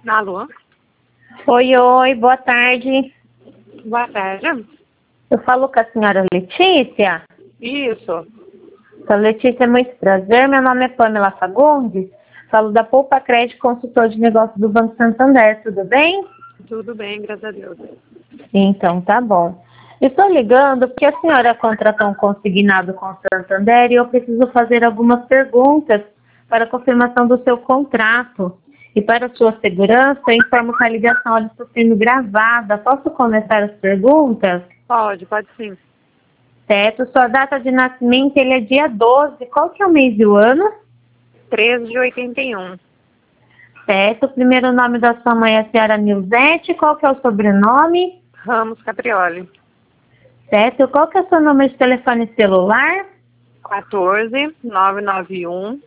Alô? Oi, boa tarde. Boa tarde. Eu falo com a senhora Letícia. Isso. Sou Letícia, muito prazer. Meu nome é Pamela Fagundes. Falo da Poupa Crédito, consultor de negócios do Banco Santander. Tudo bem? Tudo bem, graças a Deus. Então, tá bom. Estou ligando porque a senhora contratou um consignado com o Santander e eu preciso fazer algumas perguntas para confirmação do seu contrato. E para sua segurança, eu informo que a ligação está sendo gravada. Posso começar as perguntas? Pode sim. Certo. Sua data de nascimento ele é dia 12. Qual que é o mês e o ano? 13 de 81. Certo. O primeiro nome da sua mãe é a senhora Nilzete. Qual que é o sobrenome? Ramos Caprioli. Certo. Qual que é o seu número de telefone celular? 14 991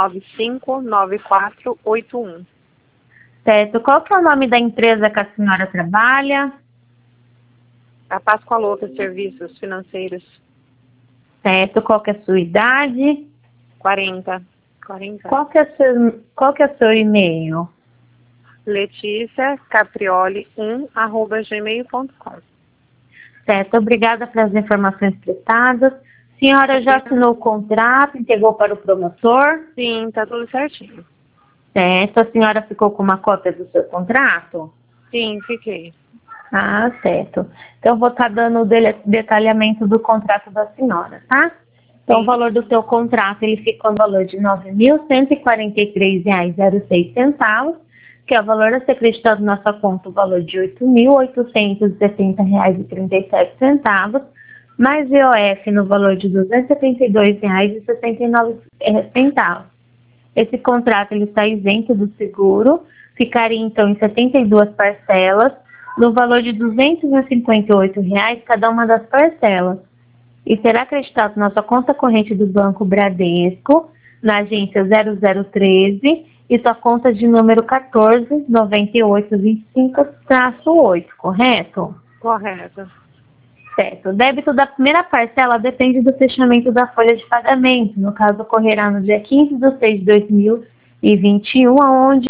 959481. Certo. Qual que é o nome da empresa que a senhora trabalha? A Páscoa Louca Serviços Financeiros. Certo. Qual que é a sua idade? 40. Qual que é o seu e-mail? Letícia Caprioli 1@gmail.com. Certo. Obrigada pelas informações prestadas. A senhora já assinou o contrato, entregou para o promotor? Sim, tá tudo certinho. Certo. A senhora ficou com uma cópia do seu contrato? Sim, fiquei. Ah, certo. Então, eu vou estar dando o detalhamento do contrato da senhora, tá? Então, Sim. o valor do seu contrato, ele fica no valor de R$ 9.143,06, que é o valor a ser acreditado na sua conta, o valor de R$ 8.870,37, mais IOF no valor de R$ 272,69. Esse contrato ele está isento do seguro, ficaria então em 72 parcelas, no valor de R$ 258 cada uma das parcelas. E será acreditado na sua conta corrente do Banco Bradesco, na agência 0013 e sua conta de número 149825-8, correto? Correto. Certo. O débito da primeira parcela depende do fechamento da folha de pagamento. No caso, ocorrerá no dia 15/6/2021, onde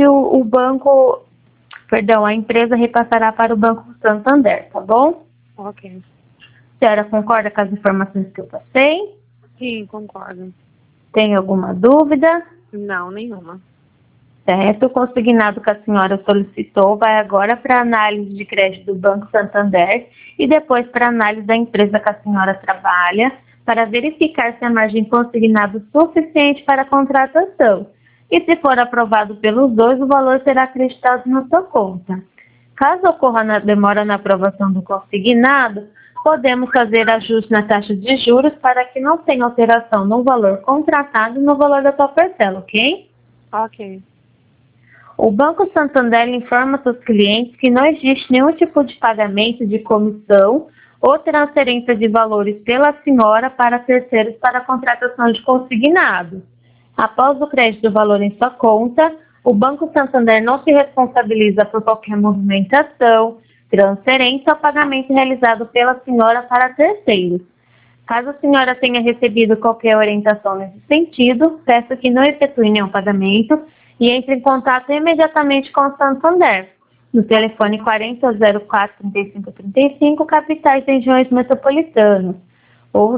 a empresa repassará para o Banco Santander, tá bom? Ok. A senhora concorda com as informações que eu passei? Sim, concordo. Tem alguma dúvida? Não, nenhuma. Certo. O consignado que a senhora solicitou vai agora para análise de crédito do Banco Santander e depois para análise da empresa que a senhora trabalha, para verificar se a margem consignada é suficiente para a contratação. E se for aprovado pelos dois, o valor será acreditado na sua conta. Caso ocorra demora na aprovação do consignado, podemos fazer ajuste na taxa de juros para que não tenha alteração no valor contratado e no valor da sua parcela, ok? Ok. O Banco Santander informa seus clientes que não existe nenhum tipo de pagamento de comissão ou transferência de valores pela senhora para terceiros para a contratação de consignado. Após o crédito do valor em sua conta, o Banco Santander não se responsabiliza por qualquer movimentação, transferência ou pagamento realizado pela senhora para terceiros. Caso a senhora tenha recebido qualquer orientação nesse sentido, peço que não efetue nenhum pagamento e entre em contato imediatamente com o Santander, no telefone 4004-3535, capitais e regiões metropolitanas, ou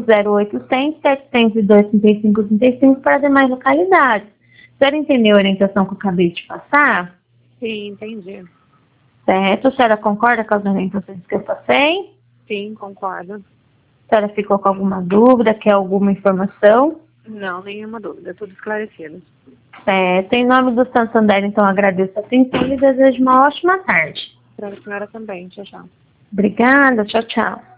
0800-702-3535 para demais localidades. A senhora entendeu a orientação que eu acabei de passar? Sim, entendi. Certo. A senhora concorda com as orientações que eu passei? Sim, concordo. A senhora ficou com alguma dúvida, quer alguma informação? Não, nenhuma dúvida, tudo esclarecido. Certo. Em nome do Santander, então, agradeço a atenção e desejo uma ótima tarde. Para a senhora também. Tchau, tchau. Obrigada. Tchau, tchau.